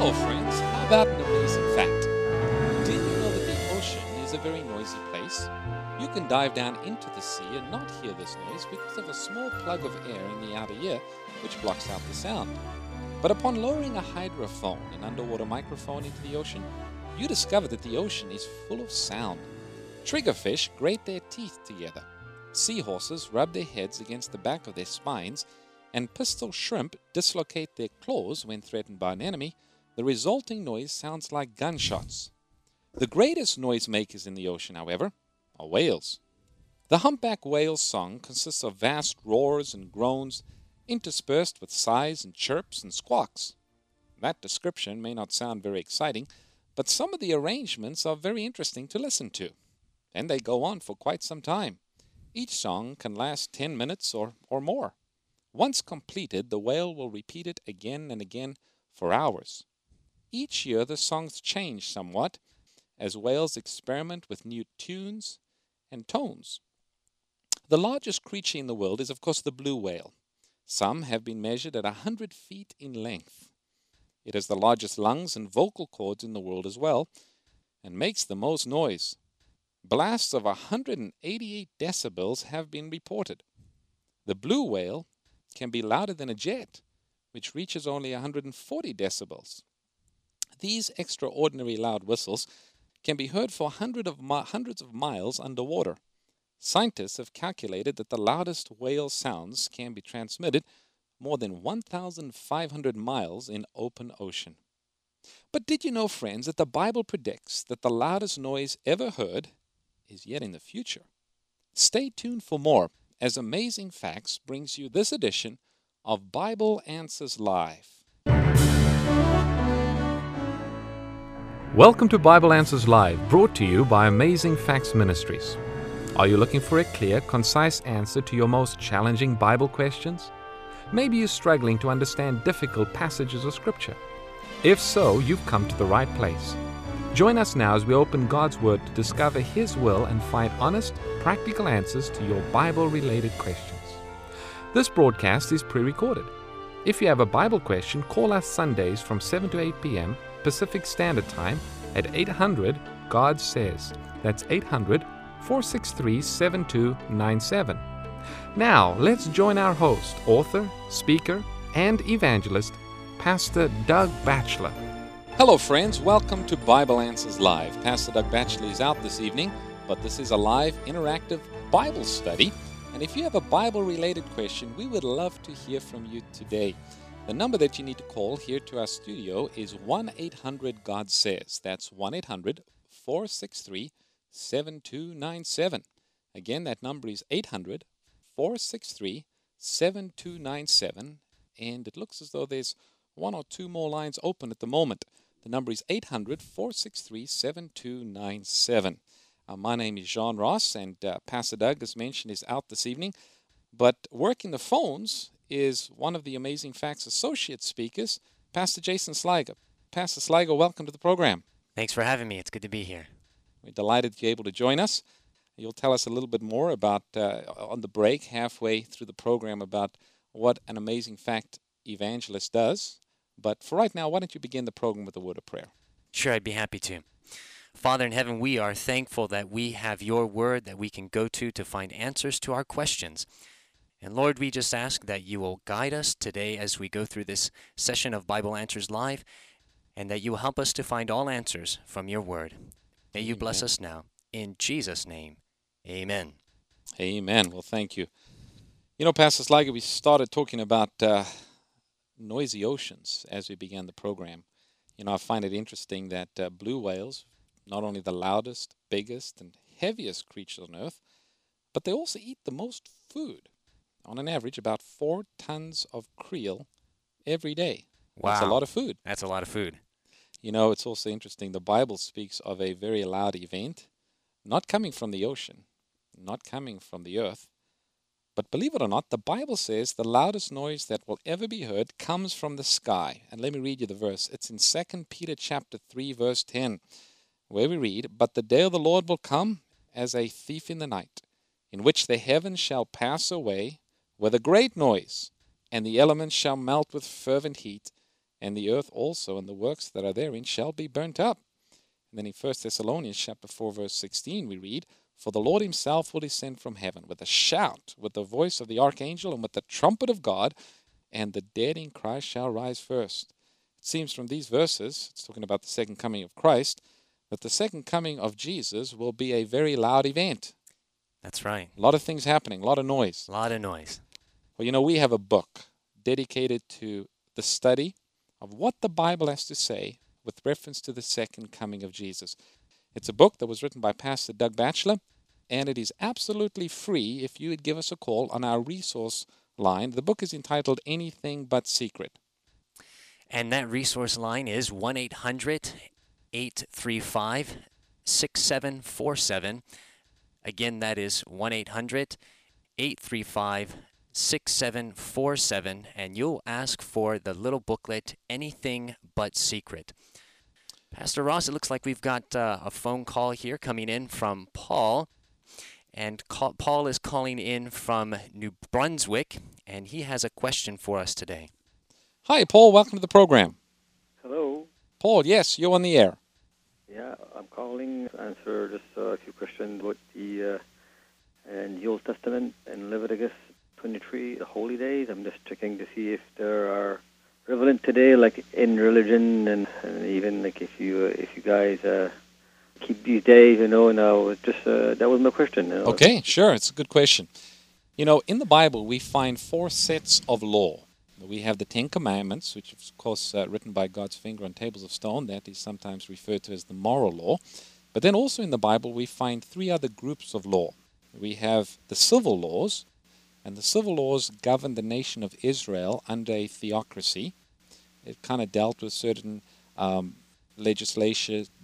Hello, friends. How about an amazing fact? Did you know that the ocean is a very noisy place? You can dive down into the sea and not hear this noise because of a small plug of air in the outer ear which blocks out the sound. But upon lowering a hydrophone, an underwater microphone, into the ocean, you discover that the ocean is full of sound. Triggerfish grate their teeth together. Seahorses rub their heads against the back of their spines, and pistol shrimp dislocate their claws when threatened by an enemy. The resulting noise sounds like gunshots. The greatest noisemakers in the ocean, however, are whales. The humpback whale's song consists of vast roars and groans interspersed with sighs and chirps and squawks. That description may not sound very exciting, but some of the arrangements are very interesting to listen to, and they go on for quite some time. Each song can last 10 minutes or more. Once completed, the whale will repeat it again and again for hours. Each year the songs change somewhat as whales experiment with new tunes and tones. The largest creature in the world is, of course, the blue whale. Some have been measured at 100 feet in length. It has the largest lungs and vocal cords in the world as well, and makes the most noise. Blasts of 188 decibels have been reported. The blue whale can be louder than a jet, which reaches only 140 decibels. These extraordinary loud whistles can be heard for hundreds of miles underwater. Scientists have calculated that the loudest whale sounds can be transmitted more than 1,500 miles in open ocean. But did you know, friends, that the Bible predicts that the loudest noise ever heard is yet in the future? Stay tuned for more as Amazing Facts brings you this edition of Bible Answers Live. Welcome to Bible Answers Live, brought to you by Amazing Facts Ministries. Are you looking for a clear, concise answer to your most challenging Bible questions? Maybe you're struggling to understand difficult passages of Scripture. If so, you've come to the right place. Join us now as we open God's Word to discover His will and find honest, practical answers to your Bible-related questions. This broadcast is pre-recorded. If you have a Bible question, call us Sundays from 7 to 8 p.m. Pacific Standard Time at 800-GOD-SAYS. That's 800-463-7297. Now, let's join our host, author, speaker, and evangelist, Pastor Doug Batchelor. Hello, friends. Welcome to Bible Answers Live. Pastor Doug Batchelor is out this evening, but this is a live, interactive Bible study. And if you have a Bible-related question, we would love to hear from you today. The number that you need to call here to our studio is 1-800-GOD-SAYS. That's 1-800-463-7297. Again, that number is 800-463-7297. And it looks as though there's one or two more lines open at the moment. The number is 800-463-7297. My name is Jean Ross, and Pastor Doug, as mentioned, is out this evening. But working the phones is one of the Amazing Facts associate speakers, Pastor Jason Sliger. Pastor Sliger, welcome to the program. Thanks for having me. It's good to be here. We're delighted you're able to join us. You'll tell us a little bit more about, on the break, halfway through the program, about what an Amazing Fact evangelist does. But for right now, why don't you begin the program with a word of prayer? Sure, I'd be happy to. Father in heaven, we are thankful that we have your word that we can go to find answers to our questions. And Lord, we just ask that you will guide us today as we go through this session of Bible Answers Live, and that you will help us to find all answers from your word. May you bless us now. In Jesus' name, amen. Amen. Well, thank you. You know, Pastor Sliger, we started talking about noisy oceans as we began the program. You know, I find it interesting that blue whales, not only the loudest, biggest, and heaviest creatures on Earth, but they also eat the most food. On an average, about 4 tons of krill every day. Wow. That's a lot of food. That's a lot of food. You know, it's also interesting. The Bible speaks of a very loud event, not coming from the ocean, not coming from the earth. But believe it or not, the Bible says the loudest noise that will ever be heard comes from the sky. And let me read you the verse. It's in 2 Peter chapter 3, verse 10, where we read, "But the day of the Lord will come as a thief in the night, in which the heavens shall pass away with a great noise, and the elements shall melt with fervent heat, and the earth also and the works that are therein shall be burnt up. And then in 1 Thessalonians chapter 4, verse 16, we read, For the Lord himself will descend from heaven with a shout, with the voice of the archangel, and with the trumpet of God, and the dead in Christ shall rise first. It seems from these verses, it's talking about the second coming of Christ, that the second coming of Jesus will be a very loud event. That's right. A lot of things happening, a lot of noise. A lot of noise. Well, you know, we have a book dedicated to the study of what the Bible has to say with reference to the second coming of Jesus. It's a book that was written by Pastor Doug Batchelor, and it is absolutely free if you would give us a call on our resource line. The book is entitled Anything But Secret. And that resource line is 1-800-835-6747. Again, that is 1-800-835-6747, and you'll ask for the little booklet, Anything But Secret. Pastor Ross, it looks like we've got a phone call here coming in from Paul. And Paul is calling in from New Brunswick, and he has a question for us today. Hi, Paul. Welcome to the program. Hello. Paul, yes, you're on the air. Yeah, I'm calling to answer just a few questions about in the Old Testament and Leviticus 23, the holy days. I'm just checking to see if there are prevalent today, like in religion, and even like if you guys keep these days, now just that was my question. Okay, sure. It's a good question. In the Bible, we find 4 sets of law. We have the 10 Commandments, which is, of course, written by God's finger on tables of stone. That is sometimes referred to as the moral law. But then also in the Bible, we find 3 other groups of law. We have the civil laws, and the civil laws govern the nation of Israel under a theocracy. It kind of dealt with certain legislation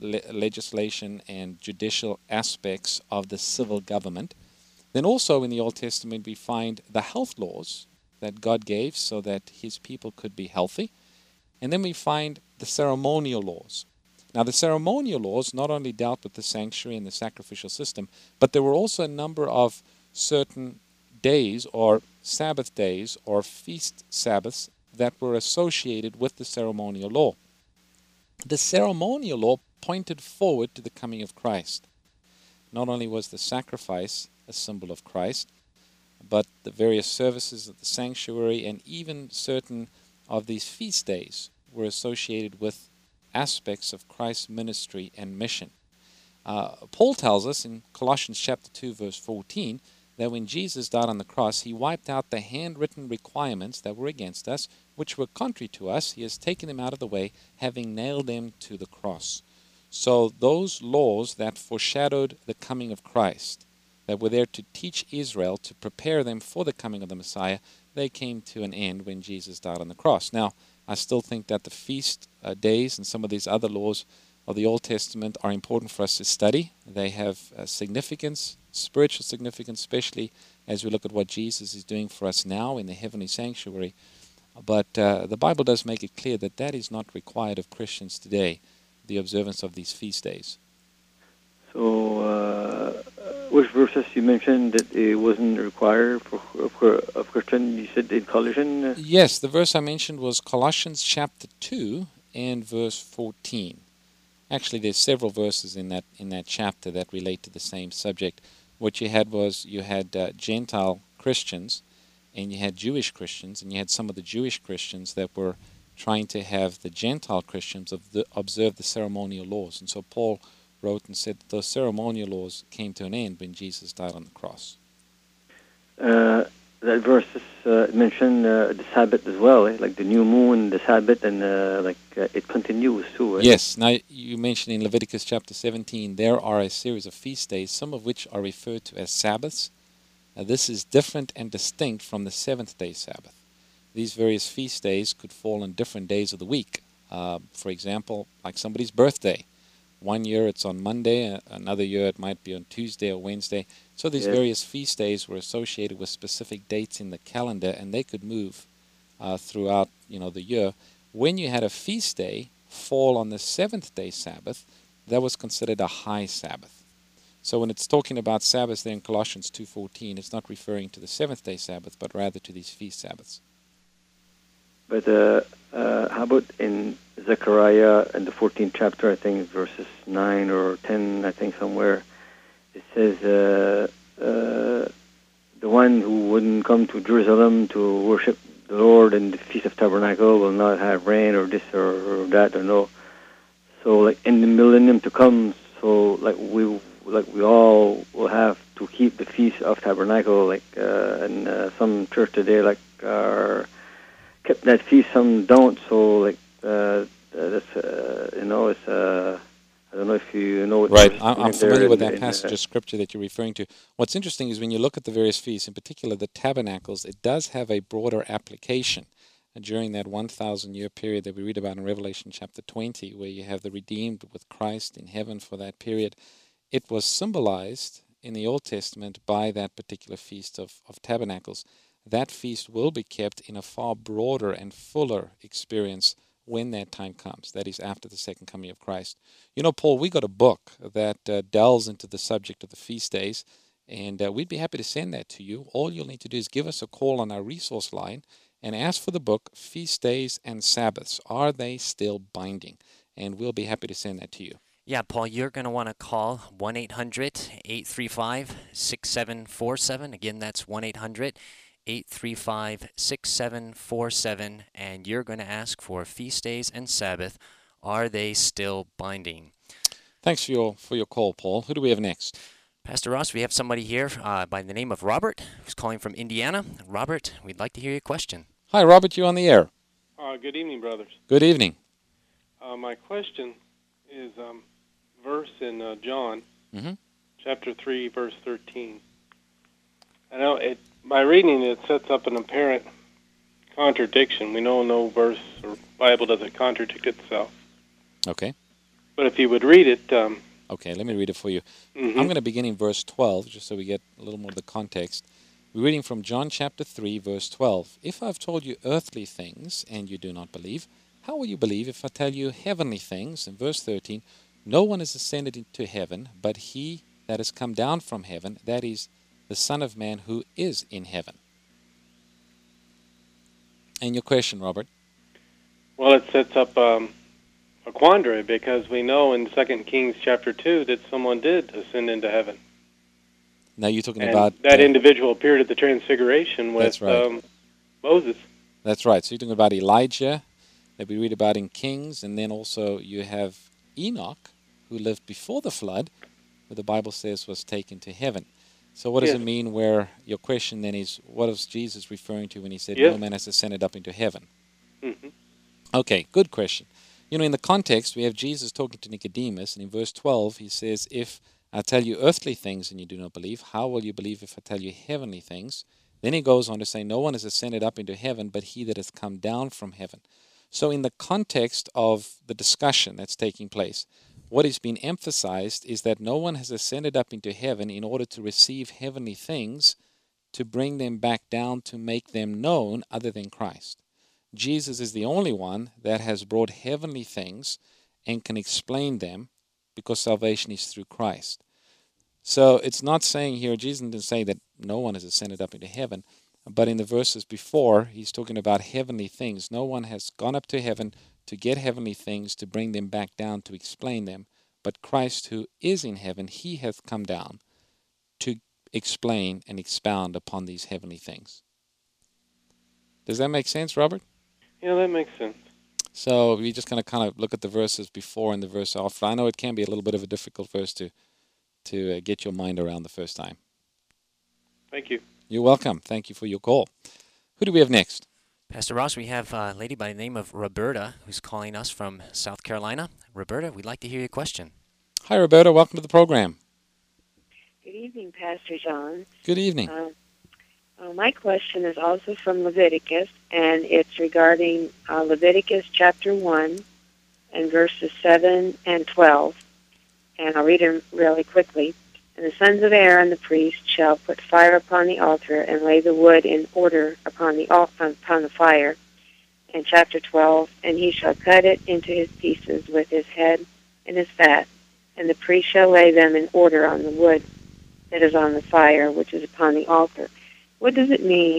and judicial aspects of the civil government. Then also in the Old Testament, we find the health laws that God gave so that his people could be healthy. And then we find the ceremonial laws. Now, the ceremonial laws not only dealt with the sanctuary and the sacrificial system, but there were also a number of certain days or Sabbath days or feast Sabbaths that were associated with the ceremonial law. The ceremonial law pointed forward to the coming of Christ. Not only was the sacrifice a symbol of Christ, but the various services of the sanctuary and even certain of these feast days were associated with aspects of Christ's ministry and mission. Paul tells us in Colossians chapter 2, verse 14, that when Jesus died on the cross, he wiped out the handwritten requirements that were against us, which were contrary to us. He has taken them out of the way, having nailed them to the cross. So those laws that foreshadowed the coming of Christ, that were there to teach Israel, to prepare them for the coming of the Messiah, they came to an end when Jesus died on the cross. Now, I still think that the feast days and some of these other laws of the Old Testament are important for us to study. They have significance, spiritual significance, especially as we look at what Jesus is doing for us now in the heavenly sanctuary. But the Bible does make it clear that that is not required of Christians today, the observance of these feast days. So, which verses you mentioned that it wasn't required of Christian? You said in Colossians? Yes, the verse I mentioned was Colossians chapter 2 and verse 14. Actually, there's several verses in that chapter that relate to the same subject. What you had was Gentile Christians, and you had Jewish Christians, and you had some of the Jewish Christians that were trying to have the Gentile Christians observe the ceremonial laws. And so Paul wrote and said that those ceremonial laws came to an end when Jesus died on the cross. That verse mentioned the Sabbath as well, like the new moon, the Sabbath, and it continues too. Right? Yes. Now, you mentioned in Leviticus chapter 17, there are a series of feast days, some of which are referred to as Sabbaths. This is different and distinct from the seventh-day Sabbath. These various feast days could fall on different days of the week. For example, like somebody's birthday. One year it's on Monday, another year it might be on Tuesday or Wednesday. So these various feast days were associated with specific dates in the calendar, and they could move throughout the year. When you had a feast day fall on the seventh-day Sabbath, that was considered a high Sabbath. So when it's talking about Sabbath there in Colossians 2:14, it's not referring to the seventh-day Sabbath, but rather to these feast Sabbaths. But how about in Zechariah in the 14th chapter, I think verses 9 or 10, I think somewhere, it says the one who wouldn't come to Jerusalem to worship the Lord in the Feast of Tabernacle will not have rain or this or that or no. So like in the millennium to come, so like we all will have to keep the Feast of Tabernacle, like and some church today like are kept that feast, some don't. So like that's it's I don't know if you know what. Right, I'm familiar with that passage of scripture that you're referring to. What's interesting is when you look at the various feasts, in particular the tabernacles, it does have a broader application. And during that 1,000-year period that we read about in Revelation chapter 20, where you have the redeemed with Christ in heaven for that period, it was symbolized in the Old Testament by that particular feast of tabernacles. That feast will be kept in a far broader and fuller experience when that time comes, that is after the second coming of Christ. You know, Paul, we got a book that delves into the subject of the feast days, and we'd be happy to send that to you. All you'll need to do is give us a call on our resource line and ask for the book, Feast Days and Sabbaths. Are they still binding? And we'll be happy to send that to you. Yeah, Paul, you're going to want to call 1-800-835-6747. Again, that's 1-800-835-6747, and you're going to ask for feast days and Sabbath. Are they still binding? Thanks for your call, Paul. Who do we have next? Pastor Ross, we have somebody here by the name of Robert, who's calling from Indiana. Robert, we'd like to hear your question. Hi, Robert, you on the air. Good evening, brothers. Good evening. My question is verse in John, chapter 3, verse 13. I know by reading it sets up an apparent contradiction. We know no verse or Bible doesn't contradict itself. Okay. But if you would read it... okay, let me read it for you. I'm going to begin in verse 12, just so we get a little more of the context. We're reading from John chapter 3, verse 12. If I've told you earthly things, and you do not believe, how will you believe if I tell you heavenly things? In verse 13, no one has ascended into heaven, but he that has come down from heaven, that is, the Son of Man who is in heaven. And your question, Robert? Well, it sets up a quandary, because we know in 2 Kings chapter 2 that someone did ascend into heaven. Now you're talking and about... that individual appeared at the Transfiguration with that's right. Moses. That's right. So you're talking about Elijah, that we read about in Kings, and then also you have Enoch, who lived before the flood, who the Bible says was taken to heaven. So what does it mean where your question then is, what is Jesus referring to when he said, no man has ascended up into heaven? Okay, good question. You know, in the context, we have Jesus talking to Nicodemus, and in verse 12, he says, if I tell you earthly things and you do not believe, how will you believe if I tell you heavenly things? Then he goes on to say, no one has ascended up into heaven, but he that has come down from heaven. So in the context of the discussion that's taking place, what is being emphasized is that no one has ascended up into heaven in order to receive heavenly things, to bring them back down, to make them known, other than Christ. Jesus is the only one that has brought heavenly things and can explain them, because salvation is through Christ. So it's not saying here, Jesus didn't say that no one has ascended up into heaven, but in the verses before, he's talking about heavenly things. No one has gone up to heaven to get heavenly things, to bring them back down, to explain them. But Christ, who is in heaven, he hath come down to explain and expound upon these heavenly things. Does that make sense, Robert? Yeah, that makes sense. So we're just going to kind of look at the verses before and the verse after. I know it can be a little bit of a difficult verse to get your mind around the first time. Thank you. You're welcome. Thank you for your call. Who do we have next? Pastor Ross, we have a lady by the name of Roberta who's calling us from South Carolina. Roberta, we'd like to hear your question. Hi, Roberta. Welcome to the program. Good evening, Pastor John. Good evening. My question is also from Leviticus, and it's regarding Leviticus chapter 1 and verses 7 and 12. And I'll read them really quickly. And the sons of Aaron the priest shall put fire upon the altar and lay the wood in order upon the fire. And chapter 12, and he shall cut it into his pieces with his head and his fat, and the priest shall lay them in order on the wood that is on the fire, which is upon the altar. What does it mean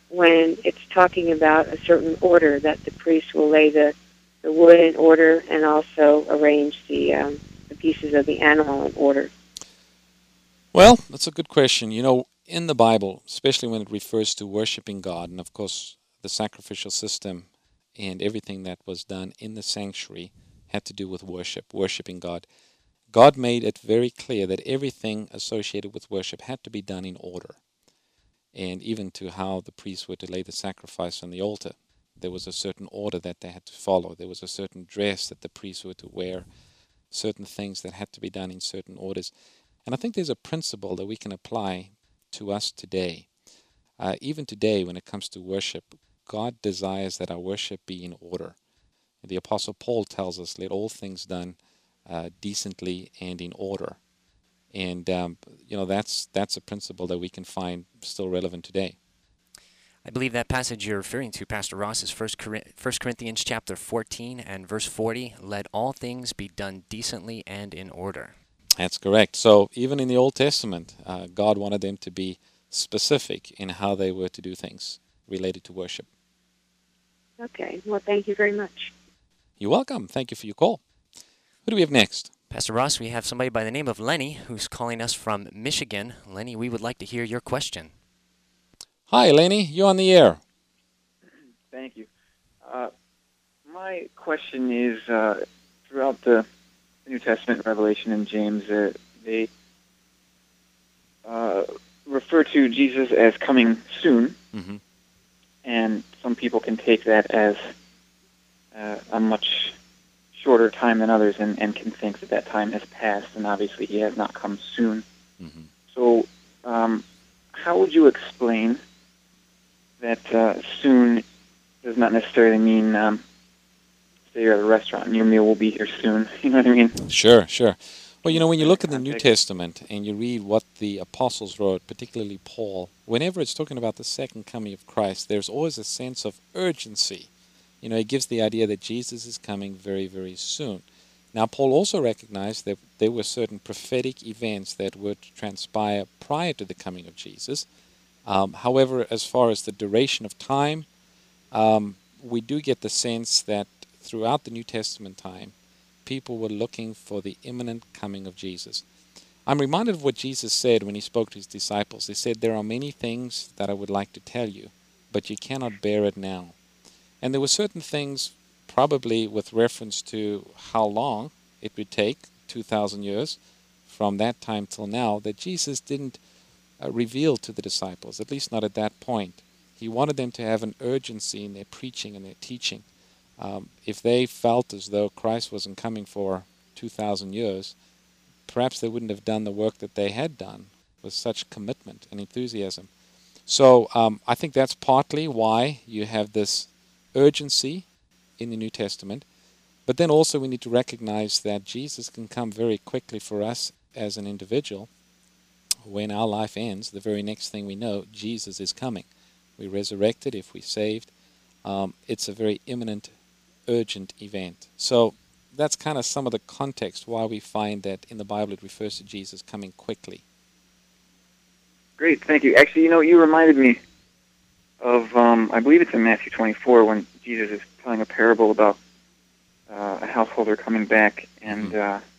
when it's talking about a certain order, that the priest will lay the wood in order and also arrange the pieces of the animal in order? Well, that's a good question. You know, in the Bible, especially when it refers to worshiping God, and of course the sacrificial system and everything that was done in the sanctuary had to do with worship, worshiping God. God made it very clear that everything associated with worship had to be done in order. And even to how the priests were to lay the sacrifice on the altar, there was a certain order that they had to follow. There was a certain dress that the priests were to wear, certain things that had to be done in certain orders. And I think there's a principle that we can apply to us today. Even today, when it comes to worship, God desires that our worship be in order. The Apostle Paul tells us, let all things done decently and in order. And, that's a principle that we can find still relevant today. I believe that passage you're referring to, Pastor Ross, is 1 Corinthians chapter 14 and verse 40. Let all things be done decently and in order. That's correct. So even in the Old Testament, God wanted them to be specific in how they were to do things related to worship. Okay. Well, thank you very much. You're welcome. Thank you for your call. Who do we have next? Pastor Ross, we have somebody by the name of Lenny who's calling us from Michigan. Lenny, we would like to hear your question. Hi, Lenny. You're on the air. Thank you. My question is, throughout the New Testament, Revelation, and James, they refer to Jesus as coming soon, mm-hmm. and some people can take that as a much shorter time than others and can think that time has passed, and obviously he has not come soon. Mm-hmm. So how would you explain that soon does not necessarily mean say you're at a restaurant and your meal will be here soon? You know what I mean? Sure. Well, when you look at the New Testament and you read what the apostles wrote, particularly Paul, whenever it's talking about the second coming of Christ, there's always a sense of urgency. It gives the idea that Jesus is coming very, very soon. Now, Paul also recognized that there were certain prophetic events that were to transpire prior to the coming of Jesus. However, as far as the duration of time, we do get the sense that throughout the New Testament time, people were looking for the imminent coming of Jesus. I'm reminded of what Jesus said when he spoke to his disciples. He said, there are many things that I would like to tell you, but you cannot bear it now. And there were certain things, probably with reference to how long it would take, 2,000 years, from that time till now, that Jesus didn't reveal to the disciples, at least not at that point. He wanted them to have an urgency in their preaching and their teaching. If they felt as though Christ wasn't coming for 2,000 years, perhaps they wouldn't have done the work that they had done with such commitment and enthusiasm. So I think that's partly why you have this urgency in the New Testament. But then also we need to recognize that Jesus can come very quickly for us as an individual. When our life ends, the very next thing we know, Jesus is coming. We're resurrected if we're saved. It's a very imminent, urgent event. So that's kind of some of the context why we find that in the Bible it refers to Jesus coming quickly. Great, thank you. Actually, you reminded me of, I believe it's in Matthew 24, when Jesus is telling a parable about a householder coming back and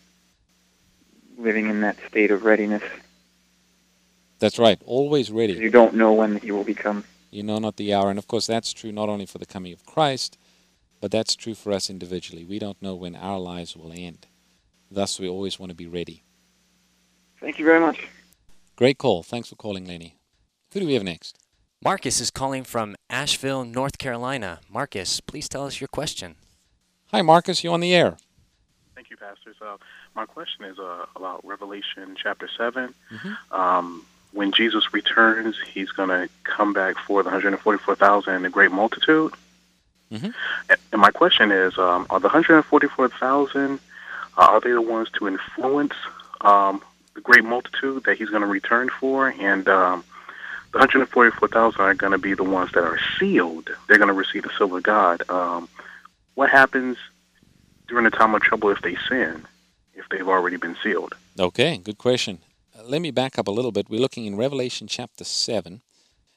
living in that state of readiness. That's right, always ready. You don't know when he will become. You know not the hour. And of course that's true not only for the coming of Christ, but that's true for us individually. We don't know when our lives will end. Thus we always want to be ready. Thank you very much. Great call. Thanks for calling, Lenny. Who do we have next? Marcus is calling from Asheville, North Carolina. Marcus, please tell us your question. Hi, Marcus. You're on the air. Thank you, Pastors. My question is about Revelation chapter 7. Mm-hmm. When Jesus returns, he's going to come back for the 144,000 and the great multitude. Mm-hmm. And my question is, are the 144,000, are they the ones to influence the great multitude that he's going to return for? And the 144,000 are going to be the ones that are sealed. They're going to receive the seal of God. What happens during the time of trouble if they sin, if they've already been sealed? Okay, good question. Let me back up a little bit. We're looking in Revelation chapter 7.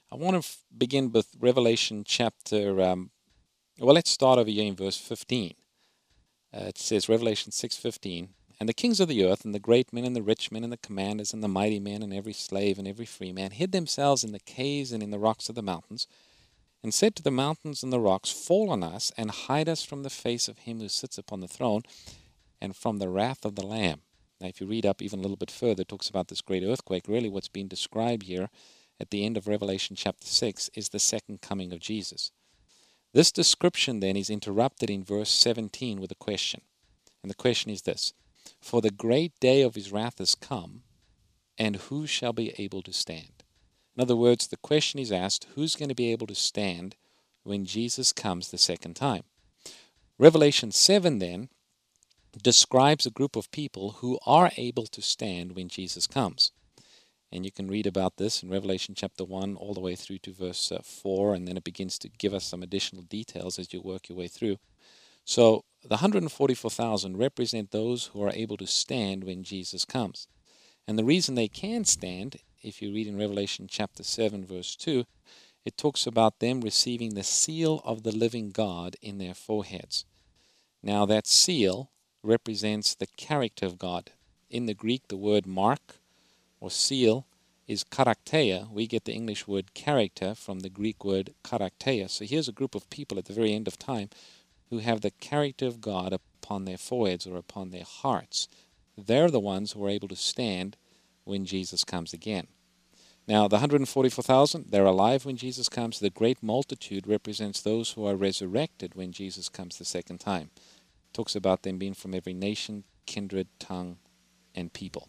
I want to begin with Revelation chapter, let's start over here in verse 15. It says, Revelation 6:15, "And the kings of the earth, and the great men, and the rich men, and the commanders, and the mighty men, and every slave, and every free man, hid themselves in the caves and in the rocks of the mountains, and said to the mountains and the rocks, Fall on us, and hide us from the face of him who sits upon the throne, and from the wrath of the Lamb." Now, if you read up even a little bit further, it talks about this great earthquake. Really, what's being described here at the end of Revelation chapter 6 is the second coming of Jesus. This description then is interrupted in verse 17 with a question. And the question is this: "For the great day of his wrath is come, and who shall be able to stand?" In other words, the question is asked, who's going to be able to stand when Jesus comes the second time? Revelation 7 then describes a group of people who are able to stand when Jesus comes. And you can read about this in Revelation chapter 1 all the way through to verse 4, and then it begins to give us some additional details as you work your way through. So the 144,000 represent those who are able to stand when Jesus comes. And the reason they can stand, if you read in Revelation chapter 7 verse 2, it talks about them receiving the seal of the living God in their foreheads. Now that seal represents the character of God. In the Greek, the word mark or seal is karakteia. We get the English word character from the Greek word karakteia. So here's a group of people at the very end of time who have the character of God upon their foreheads or upon their hearts. They're the ones who are able to stand when Jesus comes again. Now, the 144,000, they're alive when Jesus comes. The great multitude represents those who are resurrected when Jesus comes the second time. It talks about them being from every nation, kindred, tongue, and people.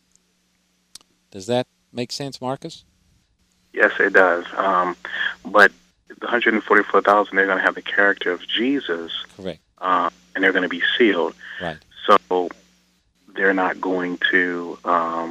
Does that make sense, Marcus? Yes, it does. But the 144,000, they're going to have the character of Jesus. Correct. And they're going to be sealed. Right. So they're not going to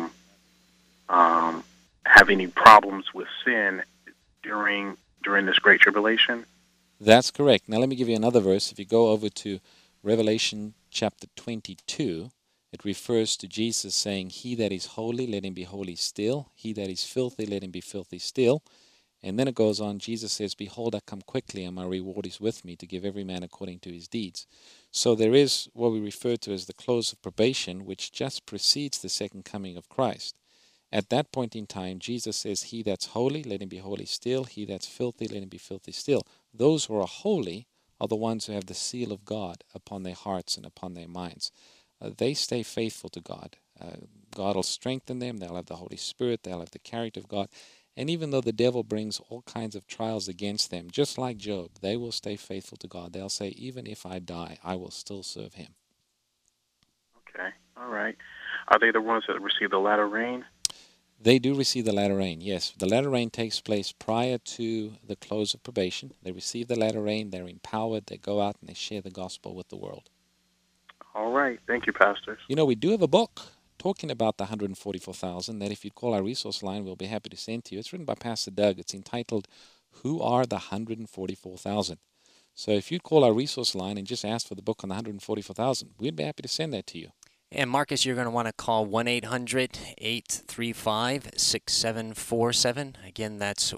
have any problems with sin during this great tribulation. That's correct. Now let me give you another verse. If you go over to Revelation chapter 22, it refers to Jesus saying, "He that is holy, let him be holy still. He that is filthy, let him be filthy still." And then it goes on, Jesus says, "Behold, I come quickly, and my reward is with me to give every man according to his deeds." So there is what we refer to as the close of probation, which just precedes the second coming of Christ. At that point in time, Jesus says, "He that's holy, let him be holy still. He that's filthy, let him be filthy still." Those who are holy are the ones who have the seal of God upon their hearts and upon their minds. They stay faithful to God. God will strengthen them. They'll have the Holy Spirit. They'll have the character of God. And even though the devil brings all kinds of trials against them, just like Job, they will stay faithful to God. They'll say, "Even if I die, I will still serve him." Okay. All right. Are they the ones that receive the latter rain? They do receive the latter rain, yes. The latter rain takes place prior to the close of probation. They receive the latter rain. They're empowered. They go out and they share the gospel with the world. All right. Thank you, pastors. You know, we do have a book talking about the 144,000 that if you'd call our resource line, we'll be happy to send to you. It's written by Pastor Doug. It's entitled, "Who Are the 144,000?" So if you'd call our resource line and just ask for the book on the 144,000, we'd be happy to send that to you. And Marcus, you're going to want to call 1-800-835-6747. Again, that's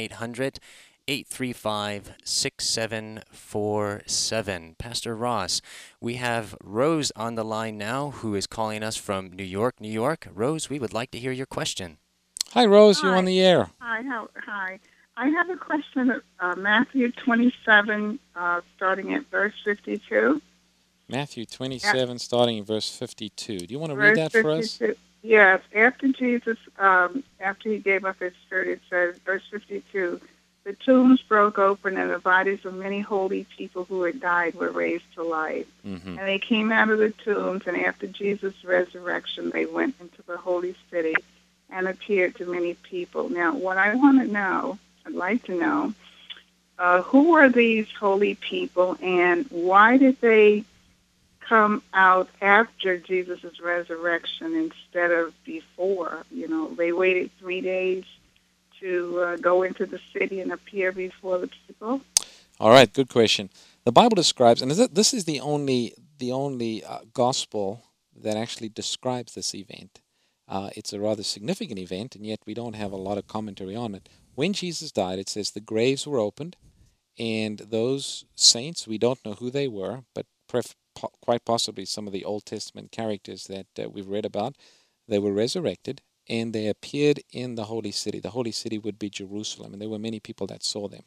1-800-835-6747. Pastor Ross, we have Rose on the line now who is calling us from New York, New York. Rose, we would like to hear your question. Hi, Rose. You're on the air. Hi. I have a question. Matthew 27, starting at verse 52. Matthew 27, starting in verse 52. Do you want to read that for us? Yes. After Jesus, after he gave up his spirit, it says, verse 52, "The tombs broke open, and the bodies of many holy people who had died were raised to life. Mm-hmm. And they came out of the tombs, and after Jesus' resurrection, they went into the holy city and appeared to many people." Now, what I want to know, I'd like to know, who are these holy people, and why did they come out after Jesus' resurrection instead of before? You know, they waited 3 days to go into the city and appear before the people. All right, good question. The Bible describes, and this is the only gospel that actually describes this event. It's a rather significant event, and yet we don't have a lot of commentary on it. when Jesus died, it says the graves were opened, and those saints, we don't know who they were, but quite possibly some of the Old Testament characters that we've read about, they were resurrected, and they appeared in the holy city. The holy city would be Jerusalem, and there were many people that saw them.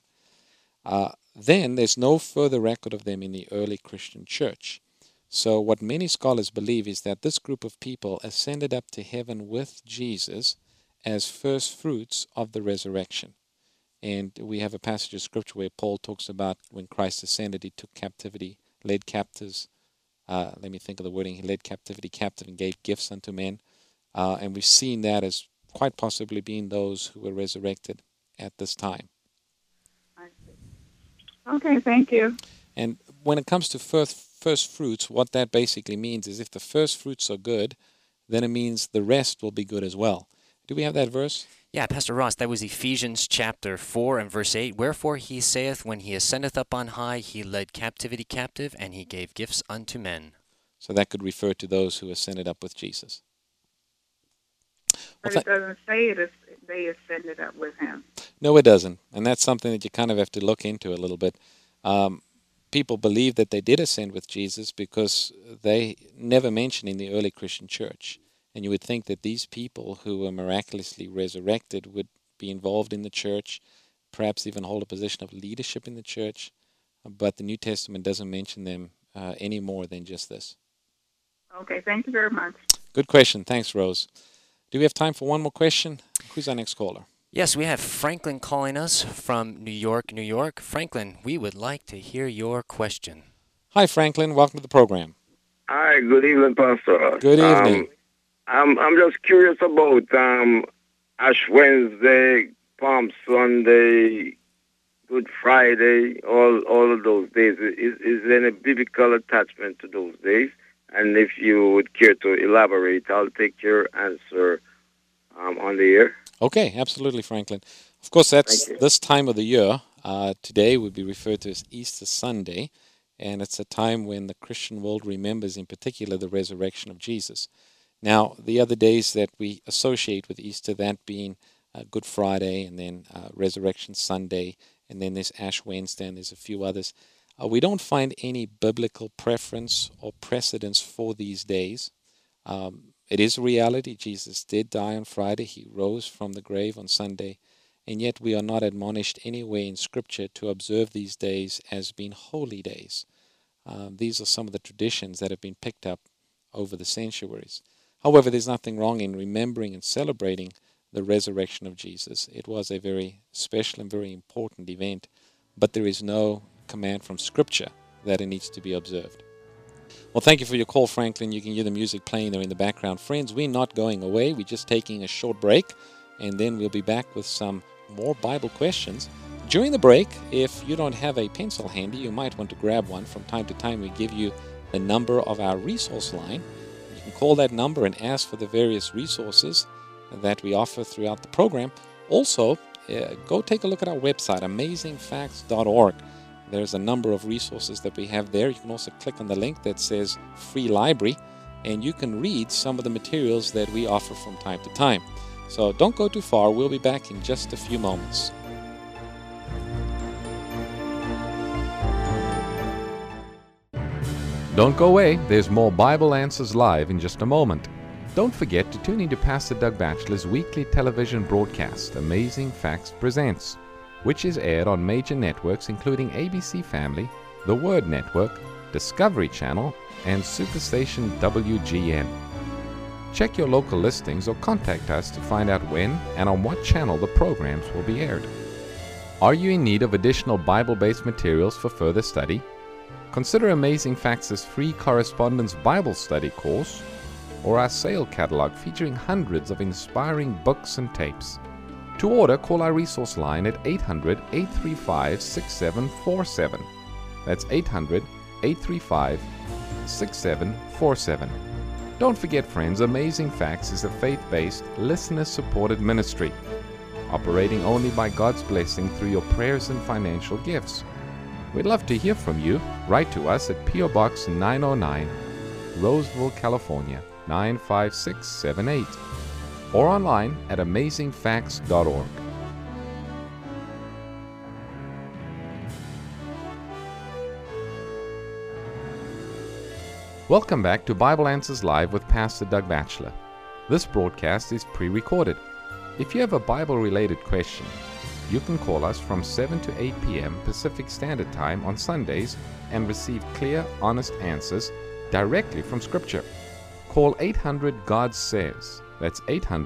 Then there's no further record of them in the early Christian church. So what many scholars believe is that this group of people ascended up to heaven with Jesus as first fruits of the resurrection. And we have a passage of scripture where Paul talks about when Christ ascended, he took captivity, led captives, let me think of the wording, he led captivity captive and gave gifts unto men. And we've seen that as quite possibly being those who were resurrected at this time. I see. Okay, thank you. And when it comes to first fruits, what that basically means is if the first fruits are good, then it means the rest will be good as well. Do we have that verse? Yeah, Pastor Ross, that was Ephesians chapter 4 and verse 8. Wherefore he saith, when he ascendeth up on high, he led captivity captive, and he gave gifts unto men. So that could refer to those who ascended up with Jesus. But it doesn't say they ascended up with him. No, it doesn't. And that's something that you kind of have to look into a little bit. People believe that they did ascend with Jesus because they never mention in the early Christian church. And you would think that these people who were miraculously resurrected would be involved in the church, perhaps even hold a position of leadership in the church. But the New Testament doesn't mention them any more than just this. Okay, thank you very much. Good question. Thanks, Rose. Do we have time for one more question? Who's our next caller? Yes, we have Franklin calling us from New York, New York. Franklin, we would like to hear your question. Hi, Franklin. Welcome to the program. Hi, good evening, Pastor. Good evening. I'm just curious about Ash Wednesday, Palm Sunday, Good Friday, all of those days. Is there any biblical attachment to those days? And if you would care to elaborate, I'll take your answer on the air. Okay, absolutely, Franklin. Of course, that's this time of the year. Today would be referred to as Easter Sunday, and it's a time when the Christian world remembers in particular the resurrection of Jesus. Now, the other days that we associate with Easter, that being Good Friday, and then Resurrection Sunday, and then there's Ash Wednesday, and there's a few others. We don't find any biblical preference or precedence for these days. It is a reality. Jesus did die on Friday. He rose from the grave on Sunday. And yet we are not admonished anywhere in Scripture to observe these days as being holy days. These are some of the traditions that have been picked up over the centuries. However, there's nothing wrong in remembering and celebrating the resurrection of Jesus. It was a very special and very important event, but there is no command from Scripture that it needs to be observed. Well, thank you for your call, Franklin. You can hear the music playing there in the background. Friends, we're not going away. We're just taking a short break, and then we'll be back with some more Bible questions. During the break, if you don't have a pencil handy, you might want to grab one. From time to time, we give you the number of our resource line. You can call that number and ask for the various resources that we offer throughout the program. Also, go take a look at our website, amazingfacts.org. There's a number of resources that we have there. You can also click on the link that says Free Library, and you can read some of the materials that we offer from time to time. So don't go too far. We'll be back in just a few moments. Don't go away. There's more Bible Answers Live in just a moment. Don't forget to tune into Pastor Doug Batchelor's weekly television broadcast, Amazing Facts Presents, which is aired on major networks including ABC Family, The Word Network, Discovery Channel, and Superstation WGN. Check your local listings or contact us to find out when and on what channel the programs will be aired. Are you in need of additional Bible-based materials for further study? Consider Amazing Facts' free correspondence Bible study course or our sale catalog featuring hundreds of inspiring books and tapes. To order, call our resource line at 800-835-6747. That's 800-835-6747. Don't forget, friends, Amazing Facts is a faith-based, listener-supported ministry, operating only by God's blessing through your prayers and financial gifts. We'd love to hear from you. Write to us at P.O. Box 909, Roseville, California, 95678, or online at amazingfacts.org. Welcome back to Bible Answers Live with Pastor Doug Batchelor. This broadcast is pre-recorded. If you have a Bible-related question, you can call us from 7 to 8 p.m. Pacific Standard Time on Sundays and receive clear, honest answers directly from Scripture. Call 800 God Says. That's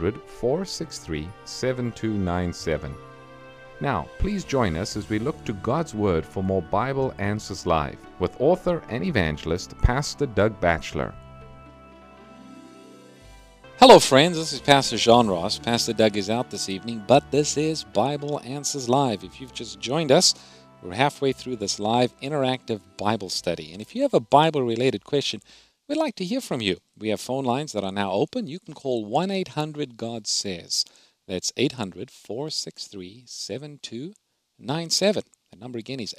800-463-7297. Now, please join us as we look to God's Word for more Bible Answers Live with author and evangelist Pastor Doug Batchelor. Hello, friends. This is Pastor John Ross. Pastor Doug is out this evening, but this is Bible Answers Live. If you've just joined us, we're halfway through this live interactive Bible study. And if you have a Bible-related question, we'd like to hear from you. We have phone lines that are now open. You can call 1-800-GOD-SAYS. That's 800-463-7297. The number again is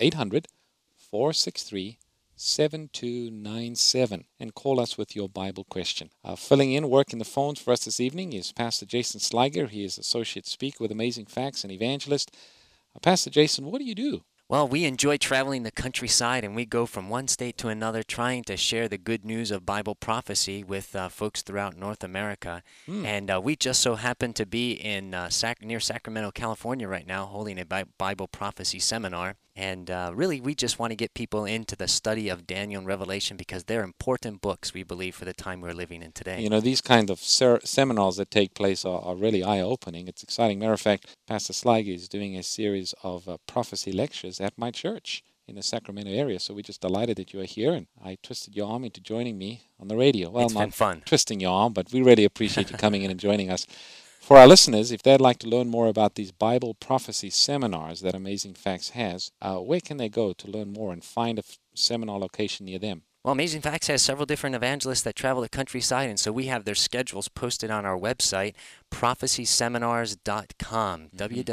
800-463-7297. And call us with your Bible question. Filling in, working the phones for us this evening is Pastor Jason Sliger. He is Associate Speaker with Amazing Facts and Evangelist. Pastor Jason, what do you do? Well, we enjoy traveling the countryside, and we go from one state to another trying to share the good news of Bible prophecy with folks throughout North America. And we just so happen to be in near Sacramento, California right now, holding a Bible prophecy seminar. And really, we just want to get people into the study of Daniel and Revelation because they're important books, we believe, for the time we're living in today. You know, these kind of seminars that take place are really eye-opening. It's exciting. Matter of fact, Pastor Sliger is doing a series of prophecy lectures at my church in the Sacramento area. So we're just delighted that you are here, and I twisted your arm into joining me on the radio. Well, it's been fun. Twisting your arm, but we really appreciate you coming in and joining us. For our listeners, if they'd like to learn more about these Bible prophecy seminars that Amazing Facts has, where can they go to learn more and find a seminar location near them? Well, Amazing Facts has several different evangelists that travel the countryside, and so we have their schedules posted on our website, prophecyseminars.com,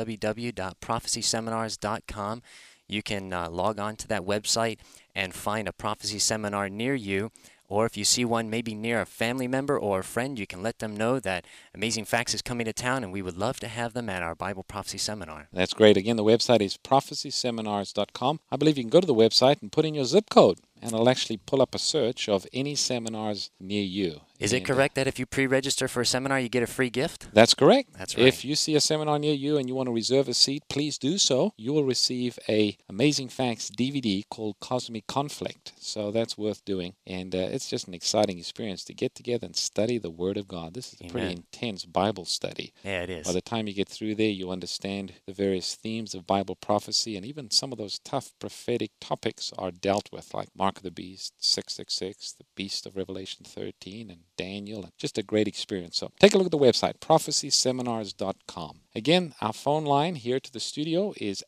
www.prophecyseminars.com. You can log on to that website and find a prophecy seminar near you. Or if you see one maybe near a family member or a friend, you can let them know that Amazing Facts is coming to town, and we would love to have them at our Bible Prophecy Seminar. That's great. Again, the website is prophecyseminars.com. I believe you can go to the website and put in your zip code, and it'll actually pull up a search of any seminars near you. Is it correct that if you pre-register for a seminar, you get a free gift? That's correct. That's right. If you see a seminar near you and you want to reserve a seat, please do so. You will receive a Amazing Facts DVD called Cosmic Conflict. So that's worth doing. And it's just an exciting experience to get together and study the Word of God. This is a pretty intense Bible study. Yeah, it is. By the time you get through there, you understand the various themes of Bible prophecy, and even some of those tough prophetic topics are dealt with, like Mark of the Beast, 666, the Beast of Revelation 13, and Daniel. Just a great experience. So take a look at the website, prophecyseminars.com. Again, our phone line here to the studio is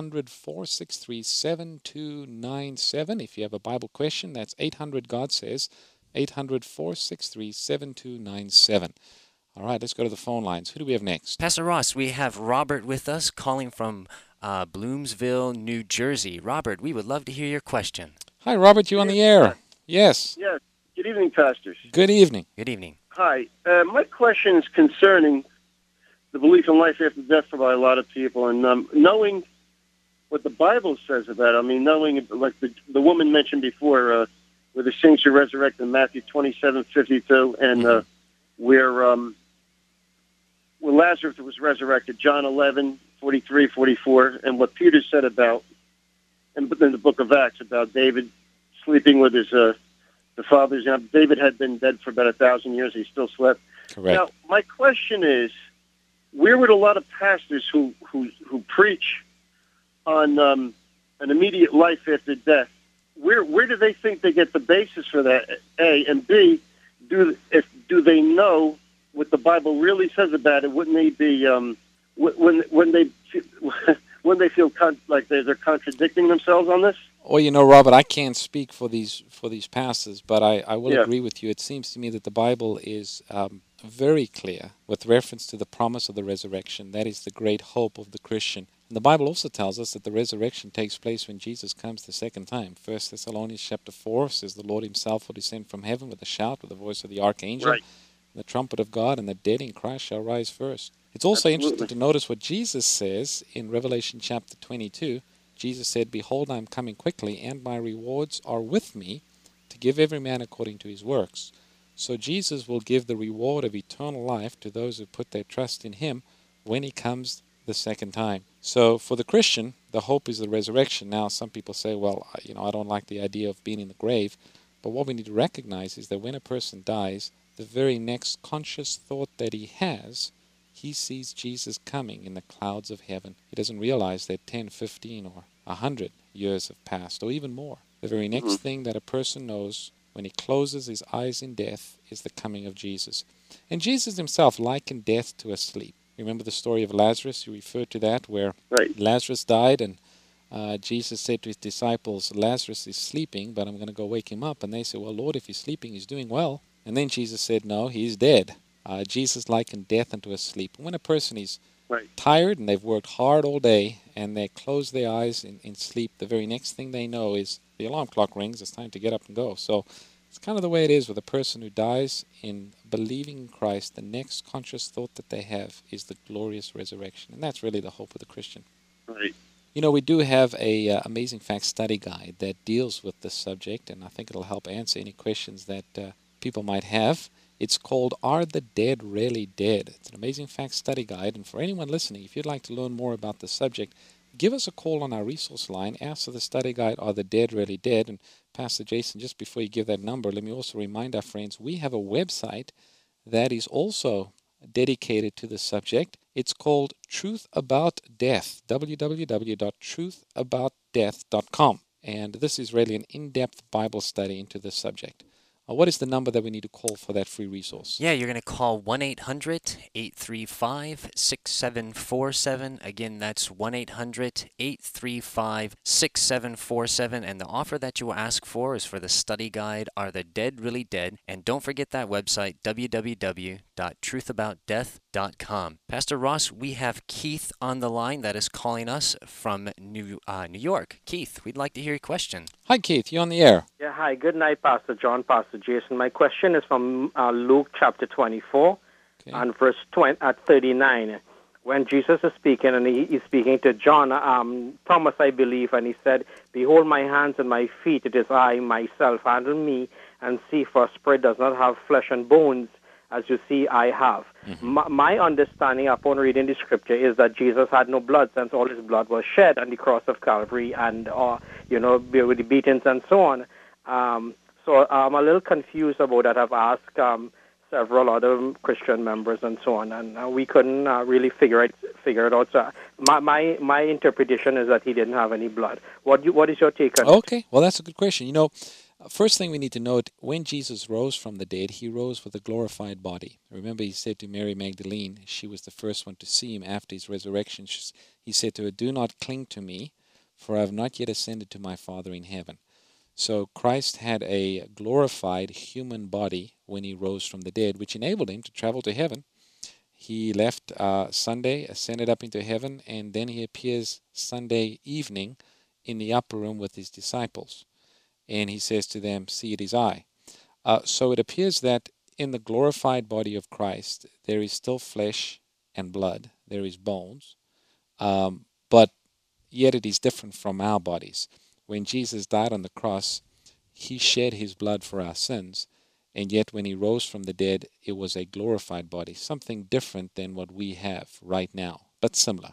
800-463-7297. If you have a Bible question, that's 800-GOD-SAYS, 800-463-7297. All right, let's go to the phone lines. Who do we have next? Pastor Ross, we have Robert with us calling from Bloomsville, New Jersey. Robert, we would love to hear your question. Hi, Robert. You on the air? Yes. Yes. Good evening, pastors. Good evening. Good evening. Hi. My question is concerning the belief in life after death by a lot of people, and knowing what the Bible says about it. I mean, knowing, like the woman mentioned before, where the saints are resurrected in Matthew 27:52, and where Lazarus was resurrected, John 11:43, 44, and what Peter said about, in the book of Acts, about David sleeping with his the fathers. Now, David had been dead for about 1,000 years. He still slept. Correct. Now, my question is, where would a lot of pastors who preach on an immediate life after death, where do they think they get the basis for that? A, and B, do they know what the Bible really says about it? Wouldn't they be when they feel like they're contradicting themselves on this? Well, you know, Robert, I can't speak for these pastors, but I will agree with you. It seems to me that the Bible is very clear with reference to the promise of the resurrection. That is the great hope of the Christian. And the Bible also tells us that the resurrection takes place when Jesus comes the second time. 1 Thessalonians chapter 4 says the Lord himself will descend from heaven with a shout, with the voice of the archangel, the trumpet of God, and the dead in Christ shall rise first. It's also interesting to notice what Jesus says in Revelation chapter 22. Jesus said, "Behold, I am coming quickly, and my rewards are with me, to to give every man according to his works. So Jesus will give the reward of eternal life to those who put their trust in him when he comes the second time. So for the Christian, the hope is the resurrection. Now, some people say, well, I don't like the idea of being in the grave. But what we need to recognize is that when a person dies, the very next conscious thought that he has, he sees Jesus coming in the clouds of heaven. He doesn't realize that 10, 15, or 100 years have passed, or even more. The very next thing that a person knows when he closes his eyes in death is the coming of Jesus. And Jesus himself likened death to a sleep. Remember the story of Lazarus? You referred to that, where Lazarus died, and Jesus said to his disciples, Lazarus is sleeping, but I'm going to go wake him up. And they said, well, Lord, if he's sleeping, he's doing well. And then Jesus said, no, he's dead. Jesus likened death unto a sleep. When a person is tired and they've worked hard all day and they close their eyes in sleep, the very next thing they know is the alarm clock rings, it's time to get up and go. So it's kind of the way it is with a person who dies in believing in Christ. The next conscious thought that they have is the glorious resurrection. And that's really the hope of the Christian. Right. You know, we do have a Amazing Facts study guide that deals with this subject, and I think it'll help answer any questions that people might have. It's called Are the Dead Really Dead? It's an Amazing Facts study guide, and for anyone listening, if you'd like to learn more about the subject, give us a call on our resource line. Ask for the study guide, Are the Dead Really Dead? And Pastor Jason, just before you give that number, let me also remind our friends, we have a website that is also dedicated to the subject. It's called Truth About Death, www.truthaboutdeath.com. And this is really an in-depth Bible study into this subject. What is the number that we need to call for that free resource? Yeah, you're going to call 1-800-835-6747. Again, that's 1-800-835-6747. And the offer that you will ask for is for the study guide, Are the Dead Really Dead? And don't forget that website, www.truthaboutdeath.com. Pastor Ross, we have Keith on the line that is calling us from New York. Keith, we'd like to hear your question. Hi, Keith. You're on the air. Yeah, hi. Good night, Pastor John, Pastor Jason. My question is from Luke chapter 24 and verse 39. When Jesus is speaking, and he's speaking to John, Thomas, I believe, and he said, Behold my hands and my feet, it is I myself. Handle me and see, for a spirit does not have flesh and bones, as you see I have. My understanding upon reading the scripture is that Jesus had no blood, since all his blood was shed on the cross of Calvary and, with the beatings and so on. So I'm a little confused about that. I've asked several other Christian members and so on, and we couldn't really figure it out. So my interpretation is that he didn't have any blood. What is your take on it? Okay, well, that's a good question. First thing we need to note, when Jesus rose from the dead, he rose with a glorified body. Remember, he said to Mary Magdalene, she was the first one to see him after his resurrection. He said to her, Do not cling to me, for I have not yet ascended to my Father in heaven. So Christ had a glorified human body when he rose from the dead, which enabled him to travel to heaven. He left Sunday, ascended up into heaven, and then he appears Sunday evening in the upper room with his disciples. And he says to them, See, it is I. So it appears that in the glorified body of Christ, there is still flesh and blood, there is bones, but yet it is different from our bodies. When Jesus died on the cross, he shed his blood for our sins, and yet when he rose from the dead, it was a glorified body, something different than what we have right now, but similar.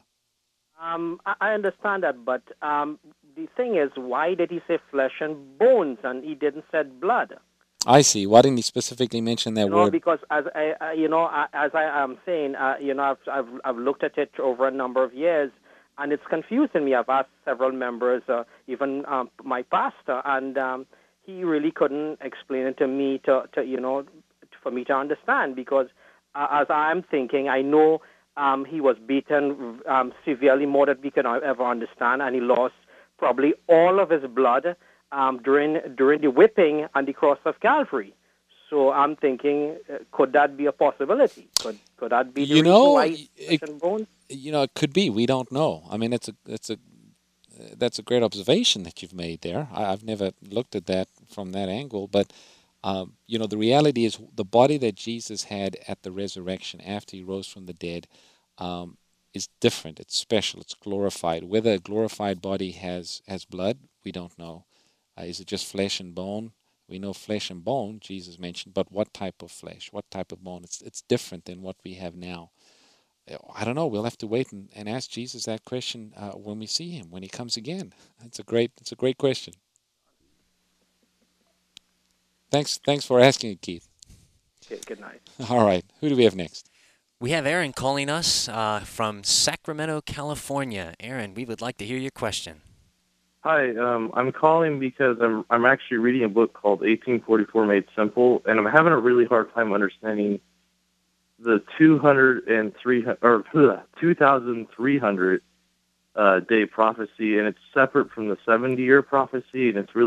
I understand that, but the thing is, why did he say flesh and bones, and he didn't say blood? I see. Why didn't he specifically mention that word? Because as I am saying, I've looked at it over a number of years, and it's confusing me. I've asked several members, even my pastor, and he really couldn't explain it to me for me to understand. Because as I'm thinking, I know he was beaten severely, more than we can ever understand, and he lost probably all of his blood during the whipping on the cross of Calvary. So I'm thinking, could that be a possibility? Could that be the reason why flesh and bones? It could be. We don't know. I mean, that's a great observation that you've made there. I've never looked at that from that angle, but the reality is the body that Jesus had at the resurrection after he rose from the dead is different. It's special. It's glorified. Whether a glorified body has blood, we don't know. Is it just flesh and bone? We know flesh and bone, Jesus mentioned, but what type of flesh, what type of bone? It's different than what we have now. I don't know. We'll have to wait and ask Jesus that question when we see him, when he comes again. It's a great question. Thanks for asking it, Keith. Okay, good night. All right. Who do we have next? We have Aaron calling us from Sacramento, California. Aaron, we would like to hear your question. Hi, I'm calling because I'm actually reading a book called 1844 Made Simple, and I'm having a really hard time understanding the 2,300 day prophecy, and it's separate from the 70-year prophecy, and it's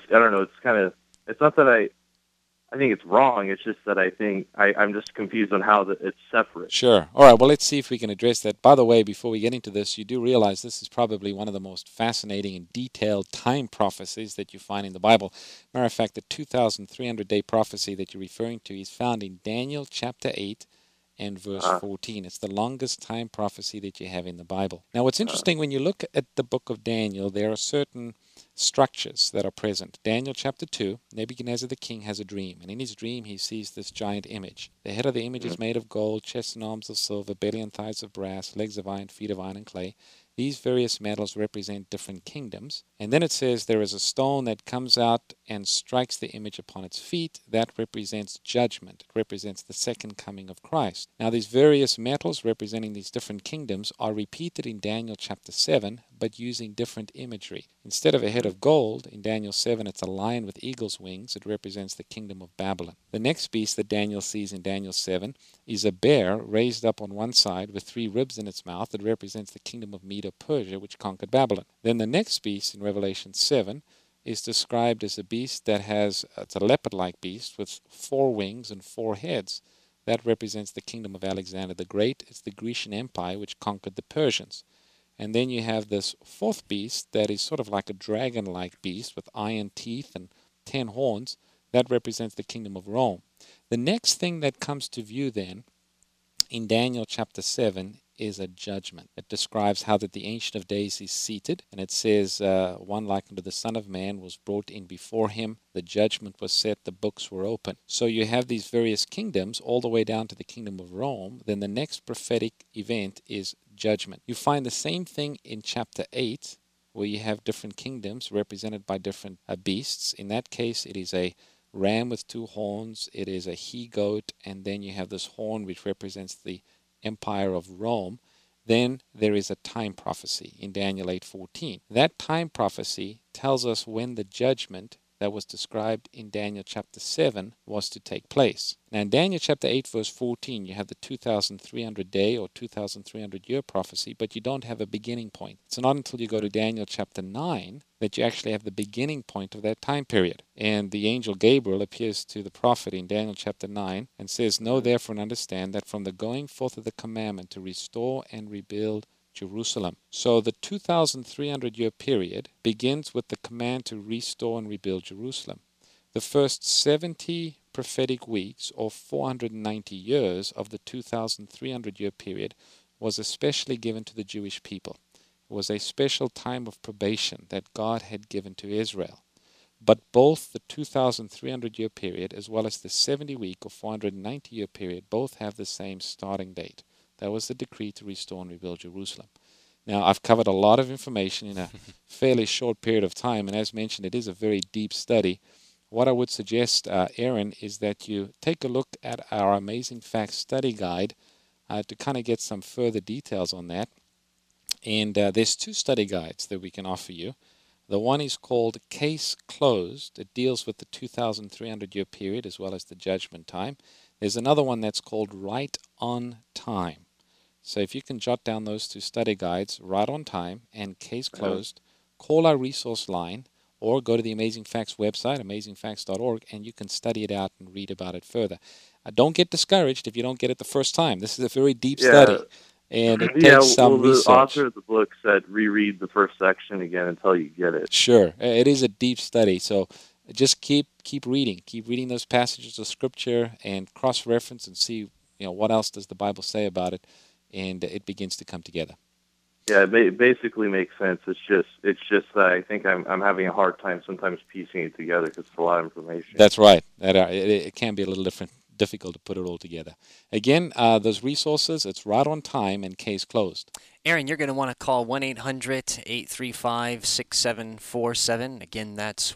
not that I think it's wrong. It's just that I'm just confused on how it's separate. Sure. All right. Well, let's see if we can address that. By the way, before we get into this, you do realize this is probably one of the most fascinating and detailed time prophecies that you find in the Bible. Matter of fact, the 2,300-day prophecy that you're referring to is found in Daniel chapter 8 and verse 14. It's the longest time prophecy that you have in the Bible. Now, what's interesting, when you look at the book of Daniel, there are certain structures that are present. Daniel chapter 2, Nebuchadnezzar the king has a dream, and in his dream he sees this giant image. The head of the image is made of gold, chest and arms of silver, belly and thighs of brass, legs of iron, feet of iron and clay. These various metals represent different kingdoms. And then it says there is a stone that comes out and strikes the image upon its feet. That represents judgment. It represents the second coming of Christ. Now, these various metals representing these different kingdoms are repeated in Daniel chapter 7, but using different imagery. Instead of a head of gold, in Daniel 7, it's a lion with eagle's wings. It represents the kingdom of Babylon. The next beast that Daniel sees in Daniel 7 is a bear raised up on one side with 3 ribs in its mouth. It represents the kingdom of Medo-Persia, which conquered Babylon. Then the next beast in Revelation 7 is described as a beast that it's a leopard-like beast with 4 wings and 4 heads. That represents the kingdom of Alexander the Great. It's the Grecian Empire, which conquered the Persians. And then you have this 4th beast that is sort of like a dragon-like beast with iron teeth and 10 horns. That represents the kingdom of Rome. The next thing that comes to view then in Daniel chapter 7 is a judgment. It describes how that the Ancient of Days is seated, and it says, one like unto the Son of Man was brought in before him, the judgment was set, the books were open. So you have these various kingdoms all the way down to the kingdom of Rome. Then the next prophetic event is judgment. You find the same thing in chapter 8, where you have different kingdoms represented by different beasts. In that case, it is a ram with 2 horns, it is a he-goat, and then you have this horn which represents the Empire of Rome. Then there is a time prophecy in Daniel 8:14. That time prophecy tells us when the judgment that was described in Daniel chapter 7 was to take place. Now in Daniel chapter 8 verse 14 you have the 2,300 day or 2,300 year prophecy, but you don't have a beginning point. It's not until you go to Daniel chapter 9 that you actually have the beginning point of that time period. And the angel Gabriel appears to the prophet in Daniel chapter 9 and says, "Know therefore and understand that from the going forth of the commandment to restore and rebuild Jerusalem." So the 2,300-year period begins with the command to restore and rebuild Jerusalem. The first 70 prophetic weeks, or 490 years of the 2,300-year period, was especially given to the Jewish people. It was a special time of probation that God had given to Israel. But both the 2,300-year period as well as the 70-week or 490-year period both have the same starting date. That was the decree to restore and rebuild Jerusalem. Now, I've covered a lot of information in a fairly short period of time, and as mentioned, it is a very deep study. What I would suggest, Aaron, is that you take a look at our Amazing Facts study guide to kind of get some further details on that. And there's 2 study guides that we can offer you. The one is called Case Closed. It deals with the 2,300-year period as well as the judgment time. There's another one that's called Right on Time. So if you can jot down those 2 study guides, Right on Time and Case Closed, call our resource line or go to the Amazing Facts website, amazingfacts.org, and you can study it out and read about it further. Don't get discouraged if you don't get it the first time. This is a very deep study, and it takes some research. The author of the book said reread the first section again until you get it. Sure. It is a deep study, so just keep reading. Keep reading those passages of Scripture and cross-reference and see what else does the Bible say about it, and it begins to come together. Yeah, it basically makes sense. It's just that I think I'm having a hard time sometimes piecing it together because it's a lot of information. That's right. It can be a little difficult to put it all together. Again, those resources, it's right on time and case closed. Aaron, you're going to want to call 1-800-835-6747. Again, that's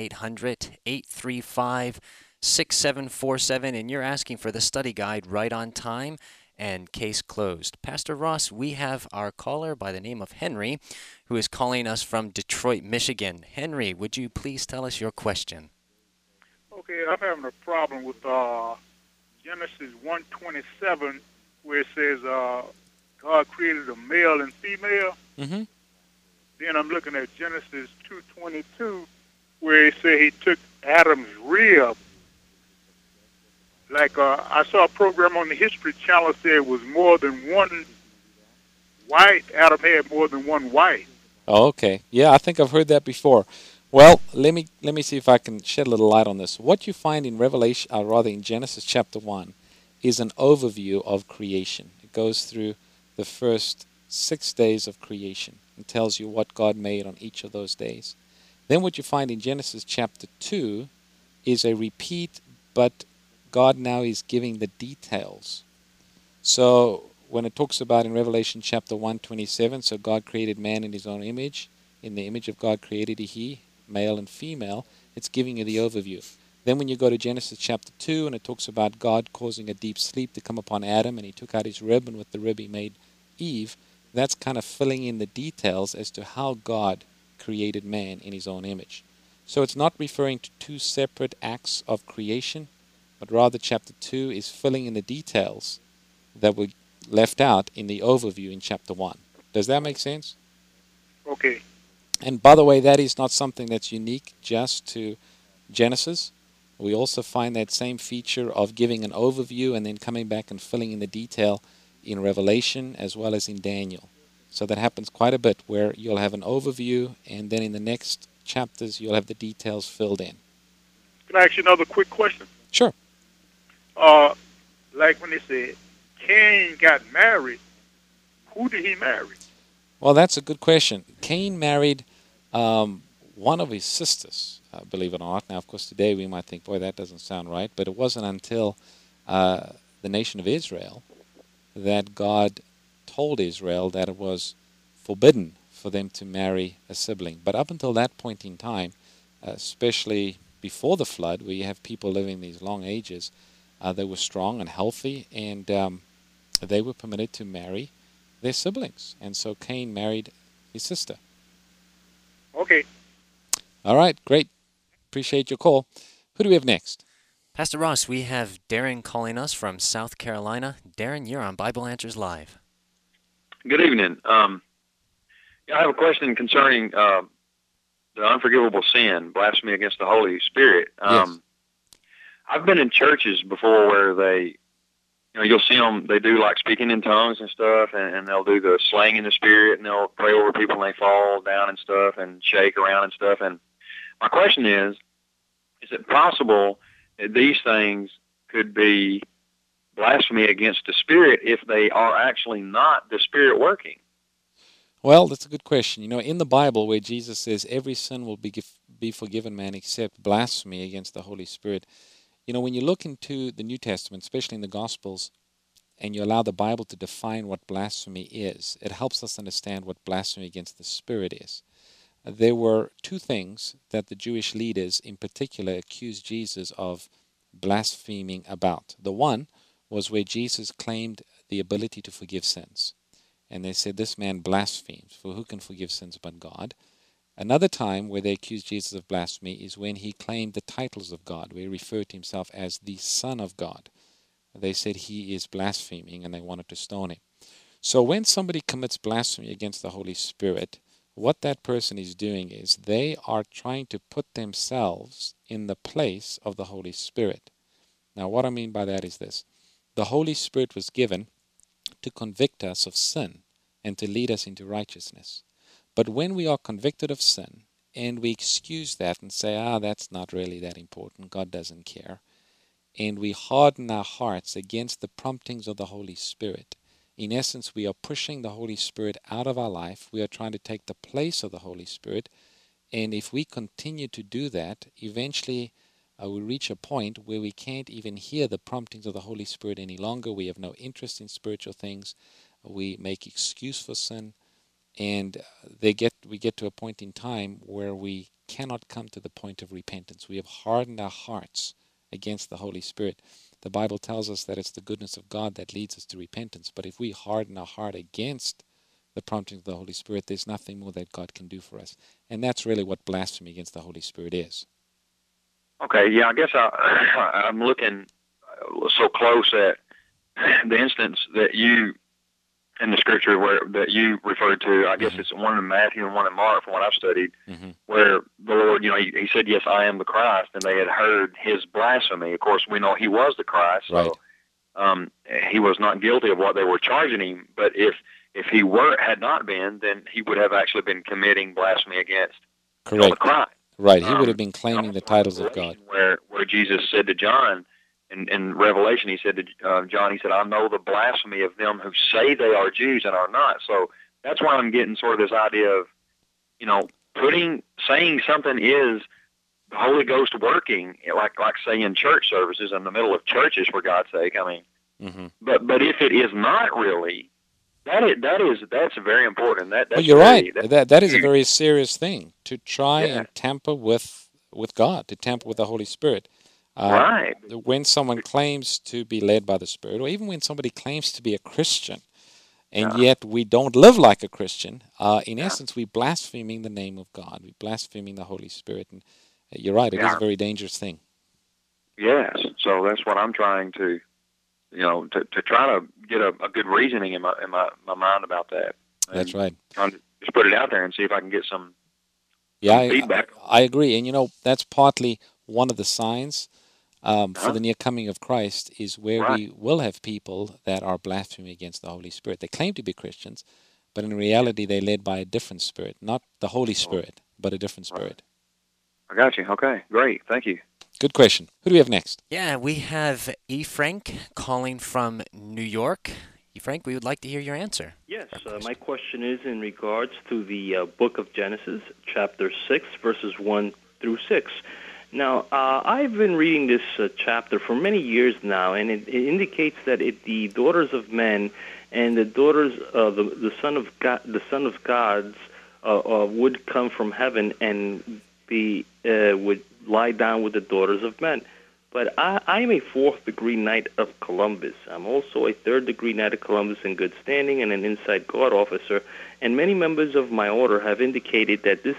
1-800-835-6747, and you're asking for the study guide right on time and case closed. Pastor Ross, we have our caller by the name of Henry, who is calling us from Detroit, Michigan. Henry, would you please tell us your question? Okay, I'm having a problem with Genesis 1:27, where it says God created a male and female. Mm-hmm. Then I'm looking at Genesis 2:22, where it says he took Adam's rib. Like I saw a program on the History Channel said it was more than one wife. Adam had more than one wife. Oh, okay. Yeah, I think I've heard that before. Well, let me see if I can shed a little light on this. What you find in in Genesis chapter 1 is an overview of creation. It goes through the first 6 days of creation and tells you what God made on each of those days. Then what you find in Genesis chapter 2 is a repeat, but God now is giving the details. So when it talks about in Revelation chapter 1:27, so God created man in his own image. In the image of God created he, male and female. It's giving you the overview. Then when you go to Genesis chapter 2, and it talks about God causing a deep sleep to come upon Adam, and he took out his rib, and with the rib he made Eve, that's kind of filling in the details as to how God created man in his own image. So it's not referring to two separate acts of creation, but rather chapter 2 is filling in the details that were left out in the overview in chapter 1. Does that make sense? Okay. And by the way, that is not something that's unique just to Genesis. We also find that same feature of giving an overview and then coming back and filling in the detail in Revelation as well as in Daniel. So that happens quite a bit, where you'll have an overview and then in the next chapters you'll have the details filled in. Can I ask you another quick question? Sure. Like when they said Cain got married, who did he marry? Well, that's a good question. Cain married one of his sisters, believe it or not. Now, of course, today we might think, boy, that doesn't sound right. But it wasn't until the nation of Israel that God told Israel that it was forbidden for them to marry a sibling. But up until that point in time, especially before the flood, where you have people living these long ages, they were strong and healthy, and they were permitted to marry their siblings. And so Cain married his sister. Okay. All right, great. Appreciate your call. Who do we have next? Pastor Ross, we have Darren calling us from South Carolina. Darren, you're on Bible Answers Live. Good evening. I have a question concerning the unforgivable sin, blasphemy against the Holy Spirit. Yes. I've been in churches before where they, you'll see them, they do like speaking in tongues and stuff, and they'll do the slaying in the Spirit, and they'll pray over people and they fall down and stuff and shake around and stuff. And my question is it possible that these things could be blasphemy against the Spirit if they are actually not the Spirit working? Well, that's a good question. In the Bible where Jesus says every sin will be forgiven man except blasphemy against the Holy Spirit, when you look into the New Testament, especially in the Gospels, and you allow the Bible to define what blasphemy is, it helps us understand what blasphemy against the Spirit is. There were two things that the Jewish leaders in particular accused Jesus of blaspheming about. The one was where Jesus claimed the ability to forgive sins. And they said, this man blasphemes, for who can forgive sins but God? Another time where they accused Jesus of blasphemy is when he claimed the titles of God, where he referred to himself as the Son of God. They said he is blaspheming, and they wanted to stone him. So when somebody commits blasphemy against the Holy Spirit, what that person is doing is they are trying to put themselves in the place of the Holy Spirit. Now, what I mean by that is this. The Holy Spirit was given to convict us of sin and to lead us into righteousness. But when we are convicted of sin and we excuse that and say, that's not really that important, God doesn't care, and we harden our hearts against the promptings of the Holy Spirit, In essence, we are pushing the Holy Spirit out of our life. We are trying to take the place of the Holy Spirit. And if we continue to do that, eventually we reach a point where we can't even hear the promptings of the Holy Spirit any longer. We have no interest in spiritual things. We make excuse for sin. And we get to a point in time where we cannot come to the point of repentance. We have hardened our hearts against the Holy Spirit. The Bible tells us that it's the goodness of God that leads us to repentance. But if we harden our heart against the prompting of the Holy Spirit, there's nothing more that God can do for us. And that's really what blasphemy against the Holy Spirit is. Okay, yeah, I guess I'm looking so close at the instance that you, in the scripture that you referred to, I guess it's one in Matthew and one in Mark from what I've studied, where the Lord, he said, yes, I am the Christ, and they had heard his blasphemy. Of course, we know he was the Christ, so he was not guilty of what they were charging him, but if he had not been, then he would have actually been committing blasphemy against the Christ. Right, he would have been claiming the titles of God. Where Jesus said to John, in Revelation, he said to John, he said, I know the blasphemy of them who say they are Jews and are not. So that's why I'm getting sort of this idea of, saying something is the Holy Ghost working, like say in church services in the middle of churches, for God's sake. I mean, but if it is not really, that's very important. That's you're right. That is a very serious thing, to try and tamper with God, to tamper with the Holy Spirit. Right. When someone claims to be led by the Spirit, or even when somebody claims to be a Christian, and yet we don't live like a Christian, in essence, we're blaspheming the name of God. We're blaspheming the Holy Spirit. And you're right, it is a very dangerous thing. Yes, so that's what I'm trying to, to try to get a good reasoning in my mind about that. That's right. Trying to just put it out there and see if I can get some feedback. I agree. And, that's partly one of the signs for the near coming of Christ is where we will have people that are blaspheming against the Holy Spirit. They claim to be Christians, but in reality they're led by a different spirit, not the Holy Spirit, but a different spirit. I got you. Okay, great. Thank you. Good question. Who do we have next? Yeah, we have E. Frank calling from New York. E. Frank, we would like to hear your answer. Yes, my question is in regards to the book of Genesis, chapter 6, verses 1 through 6. Now, I've been reading this chapter for many years now, and it indicates that the daughters of men and the daughters, the son of gods, would come from heaven and would lie down with the daughters of men. But I'm a fourth-degree Knight of Columbus. I'm also a third-degree Knight of Columbus in good standing and an inside guard officer. And many members of my order have indicated that this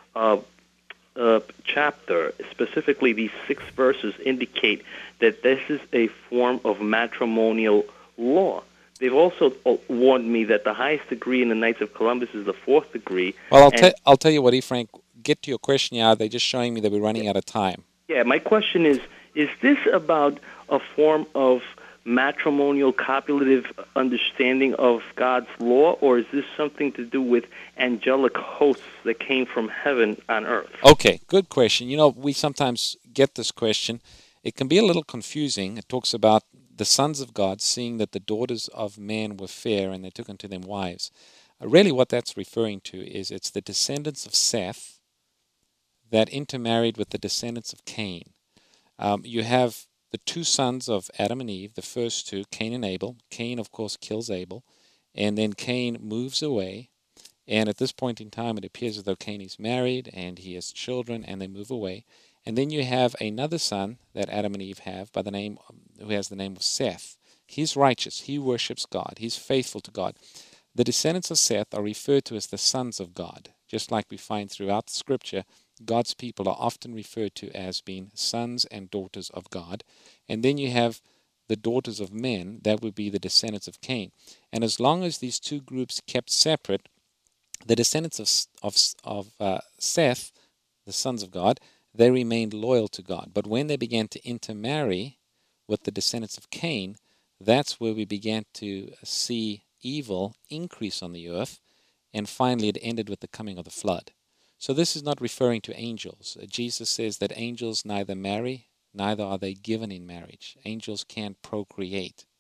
chapter, specifically these 6 verses, indicate that this is a form of matrimonial law. They've also warned me that the highest degree in the Knights of Columbus is the 4th degree. Well, I'll tell you what, E. Frank, get to your question now. They're just showing me that we're running out of time. Yeah, my question is this about a form of matrimonial copulative understanding of God's law, or is this something to do with angelic hosts that came from heaven on earth? Okay, good question. We sometimes get this question. It can be a little confusing. It talks about the sons of God seeing that the daughters of men were fair and they took unto them wives. Really what that's referring to is it's the descendants of Seth that intermarried with the descendants of Cain. You have the 2 sons of Adam and Eve, the first 2, Cain and Abel. Cain, of course, kills Abel. And then Cain moves away. And at this point in time, it appears as though Cain is married and he has children and they move away. And then you have another son that Adam and Eve have who has the name of Seth. He's righteous. He worships God. He's faithful to God. The descendants of Seth are referred to as the sons of God. Just like we find throughout the Scripture, God's people are often referred to as being sons and daughters of God. And then you have the daughters of men, that would be the descendants of Cain. And as long as these 2 groups kept separate, the descendants of Seth, the sons of God, they remained loyal to God. But when they began to intermarry with the descendants of Cain, that's where we began to see evil increase on the earth, and finally it ended with the coming of the flood. So this is not referring to angels. Jesus says that angels neither marry, neither are they given in marriage. Angels can't procreate.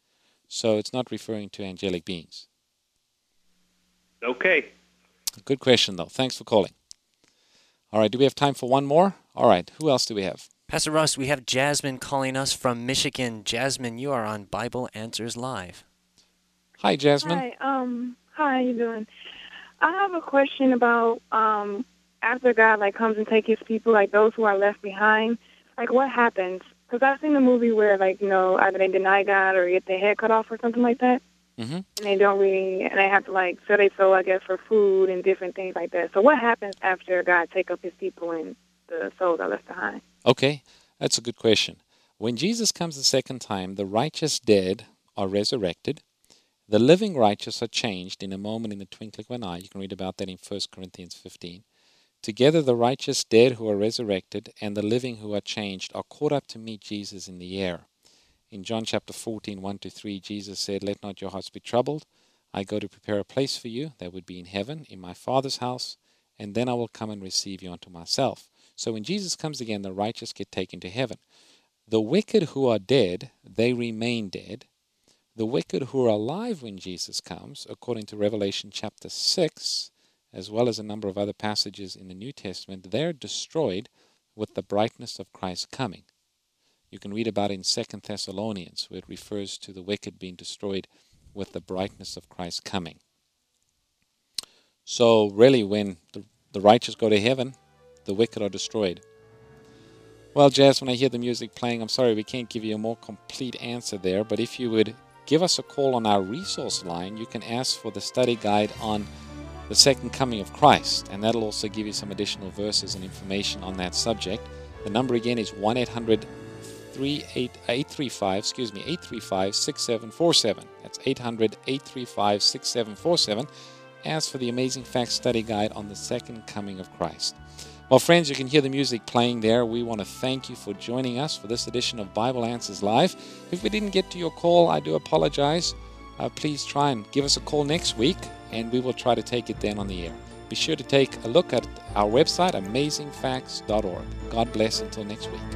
So it's not referring to angelic beings. Okay. Good question, though. Thanks for calling. All right, do we have time for one more? All right, who else do we have? Pastor Ross, we have Jasmine calling us from Michigan. Jasmine, you are on Bible Answers Live. Hi, Jasmine. Hi, how you doing? I have a question about after God comes and takes his people, those who are left behind, what happens? Because I've seen a movie where either they deny God or get their head cut off or something like that. Mm-hmm. And they don't really, and they have to sell their soul, I guess, for food and different things like that. So what happens after God take up his people and the souls are left behind? Okay, that's a good question. When Jesus comes the second time, the righteous dead are resurrected. The living righteous are changed in a moment, in the twinkling of an eye. You can read about that in 1 Corinthians 15. Together the righteous dead who are resurrected and the living who are changed are caught up to meet Jesus in the air. In John chapter 14, 1-3, Jesus said, "Let not your hearts be troubled. I go to prepare a place for you, that would be in heaven, in my Father's house, and then I will come and receive you unto myself." So when Jesus comes again, the righteous get taken to heaven. The wicked who are dead, they remain dead. The wicked who are alive when Jesus comes, according to Revelation chapter 6, as well as a number of other passages in the New Testament, they're destroyed with the brightness of Christ's coming. You can read about it in 2 Thessalonians, where it refers to the wicked being destroyed with the brightness of Christ's coming. So really, when the righteous go to heaven, the wicked are destroyed. Well, Jazz, when I hear the music playing, I'm sorry we can't give you a more complete answer there, but if you would give us a call on our resource line, you can ask for the study guide on the second coming of Christ, and that'll also give you some additional verses and information on that subject. The number again is 835-6747. That's 800-835-6747. Ask for the Amazing Facts Study Guide on the Second Coming of Christ. Well, friends, you can hear the music playing there. We want to thank you for joining us for this edition of Bible Answers Live. If we didn't get to your call, I do apologize. Please try and give us a call next week, and we will try to take it then on the air. Be sure to take a look at our website, amazingfacts.org. God bless until next week.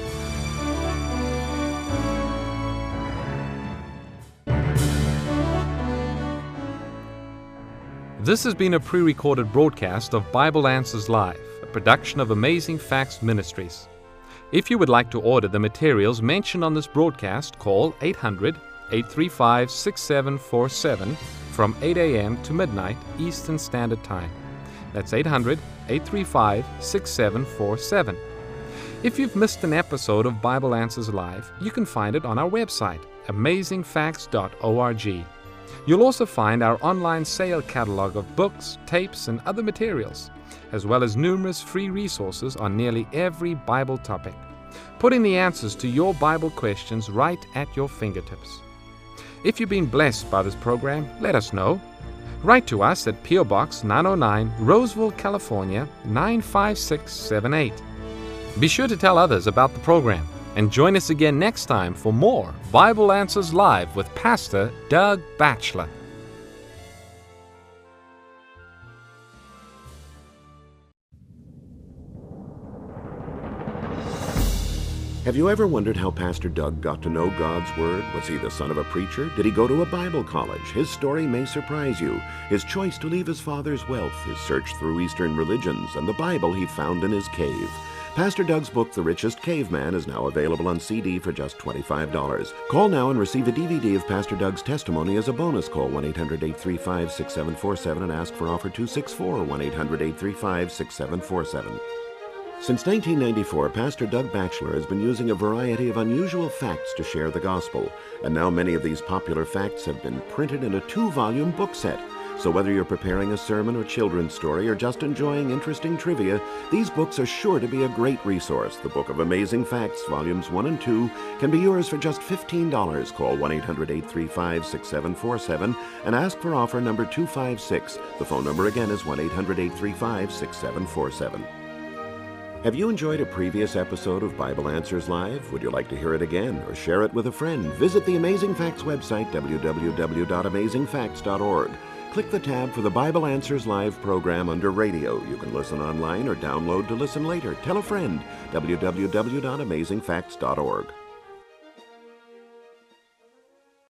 This has been a pre-recorded broadcast of Bible Answers Live, a production of Amazing Facts Ministries. If you would like to order the materials mentioned on this broadcast, call 800-835-6747 from 8 a.m. to midnight Eastern Standard Time. That's 800-835-6747. If you've missed an episode of Bible Answers Live, you can find it on our website, amazingfacts.org. You'll also find our online sale catalog of books, tapes, and other materials, as well as numerous free resources on nearly every Bible topic, putting the answers to your Bible questions right at your fingertips. If you've been blessed by this program, let us know. Write to us at P.O. Box 909, Roseville, California, 95678. Be sure to tell others about the program, and join us again next time for more Bible Answers Live with Pastor Doug Batchelor. Have you ever wondered how Pastor Doug got to know God's Word? Was he the son of a preacher? Did he go to a Bible college? His story may surprise you. His choice to leave his father's wealth, his search through Eastern religions, and the Bible he found in his cave. Pastor Doug's book, The Richest Caveman, is now available on CD for just $25. Call now and receive a DVD of Pastor Doug's testimony as a bonus. Call 1-800-835-6747 and ask for offer 264, 1-800-835-6747. Since 1994, Pastor Doug Batchelor has been using a variety of unusual facts to share the gospel, and now many of these popular facts have been printed in a 2-volume book set. So whether you're preparing a sermon or children's story or just enjoying interesting trivia, these books are sure to be a great resource. The Book of Amazing Facts, Volumes 1 and 2, can be yours for just $15. Call 1-800-835-6747 and ask for offer number 256. The phone number again is 1-800-835-6747. Have you enjoyed a previous episode of Bible Answers Live? Would you like to hear it again or share it with a friend? Visit the Amazing Facts website, www.amazingfacts.org. Click the tab for the Bible Answers Live program under Radio. You can listen online or download to listen later. Tell a friend, www.amazingfacts.org.